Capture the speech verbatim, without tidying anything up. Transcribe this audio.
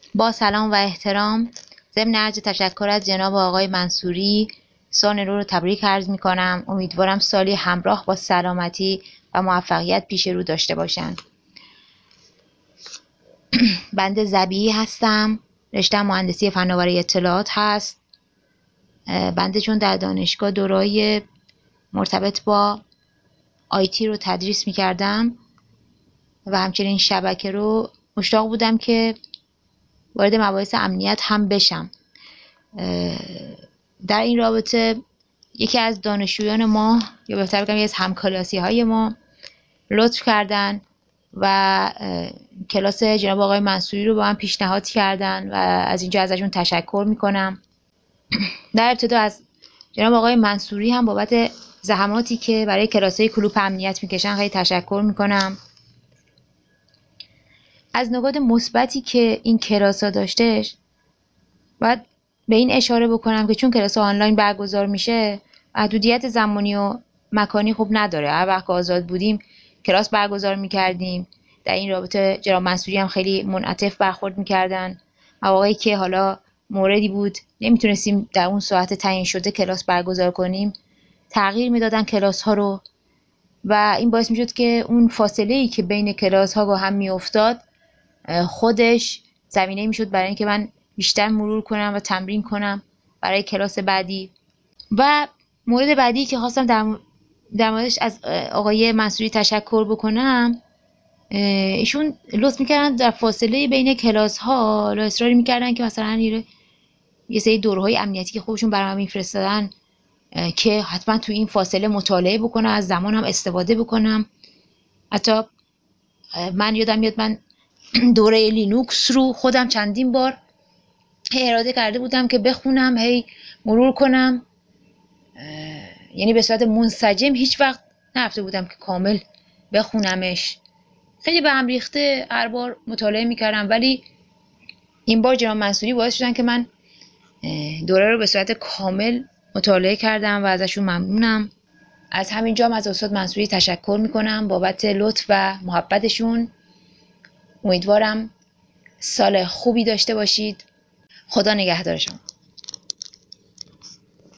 با سلام و احترام، ضمن عرض تشکر از جناب آقای منصوری، سال نو رو تبریک عرض می کنم. امیدوارم سالی همراه با سلامتی و موفقیت پیش رو داشته باشند. بنده ذبیحی هستم، رشته مهندسی فناوری اطلاعات هست. بنده چون در دانشگاه دوره‌های مرتبط با آیتی رو تدریس می کردم و همچنین شبکه رو، مشتاق بودم که وارد مباحث امنیت هم بشم. در این رابطه یکی از دانشجویان ما، یا بهتر بگم یکی از همکلاسی های ما، لطف کردن و کلاس جناب آقای منصوری رو با من پیشنهاد کردن و از اینجا ازشون تشکر میکنم. در ابتدا از جناب آقای منصوری هم بابت زحماتی که برای کلاس‌های کلوپ امنیت میکشن خیلی تشکر میکنم. از نکات مثبتی که این کلاس ها داشتش باید به این اشاره بکنم که چون کلاس ها آنلاین برگزار میشه، محدودیت زمانی و مکانی خوب نداره. هر وقت که آزاد بودیم کلاس برگزار میکردیم. در این رابطه جناب منصوری هم خیلی منعطف برخورد میکردن. مواقعی که حالا موردی بود نمیتونستیم در اون ساعت تعیین شده کلاس برگزار کنیم، تغییر میدادن کلاس ها رو و این باعث میشد که اون فاصله ای که بین کلاس ها با هم میافتاد خودش زمینه میشد برای اینکه من بیشتر مرور کنم و تمرین کنم برای کلاس بعدی. و مورد بعدی که خواستم در, در موردش از آقای منصوری تشکر بکنم، ایشون لطف میکردن در فاصله بین کلاس ها اصراری میکردن که مثلا یه سری دورهای امنیتی که خودشون برام میفرستادن که حتما تو این فاصله مطالعه بکنم، از زمانم استفاده بکنم. حتی من یادم میاد من دوره لینوکس رو خودم چندین بار اراده کرده بودم که بخونم، هی مرور کنم، یعنی به صورت منسجم هیچ وقت نرفته بودم که کامل بخونمش. خیلی به هم ریخته هر بار مطالعه میکردم، ولی این بار جناب منصوری باعث شدن که من دوره رو به صورت کامل مطالعه کردم و ازشون ممنونم. از همینجا از استاد منصوری تشکر میکنم بابت لطف و محبتشون. امیدوارم سال خوبی داشته باشید. خدا نگهدار شما.